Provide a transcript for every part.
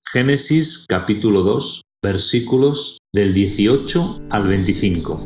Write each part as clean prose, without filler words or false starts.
Génesis capítulo 2, versículos del 18 al 25.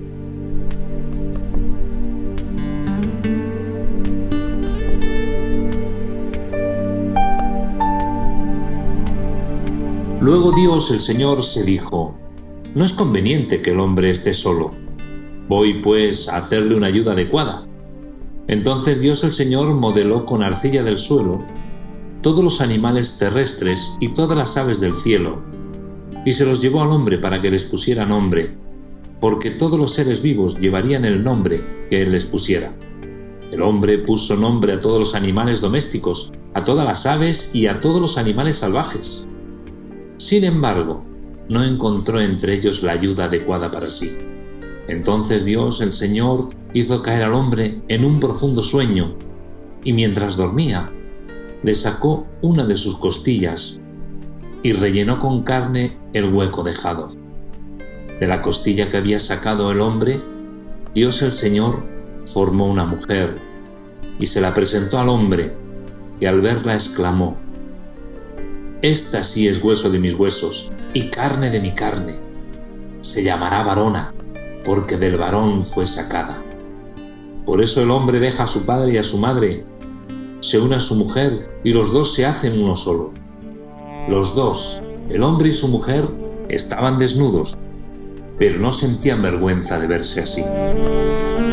Luego Dios el Señor se dijo: no es conveniente que el hombre esté solo. Voy pues a hacerle una ayuda adecuada. Entonces Dios el Señor modeló con arcilla del suelo todos los animales terrestres y todas las aves del cielo, y se los llevó al hombre para que les pusiera nombre, porque todos los seres vivos llevarían el nombre que él les pusiera. El hombre puso nombre a todos los animales domésticos, a todas las aves y a todos los animales salvajes. Sin embargo, no encontró entre ellos la ayuda adecuada para sí. Entonces Dios, el Señor, hizo caer al hombre en un profundo sueño, y mientras dormía, le sacó una de sus costillas y rellenó con carne el hueco dejado. De la costilla que había sacado el hombre, Dios el Señor formó una mujer y se la presentó al hombre, y al verla exclamó: «Esta sí es hueso de mis huesos y carne de mi carne. Se llamará varona, porque del varón fue sacada». Por eso el hombre deja a su padre y a su madre, se une a su mujer, y los dos se hacen uno solo. Los dos, el hombre y su mujer, estaban desnudos, pero no sentían vergüenza de verse así.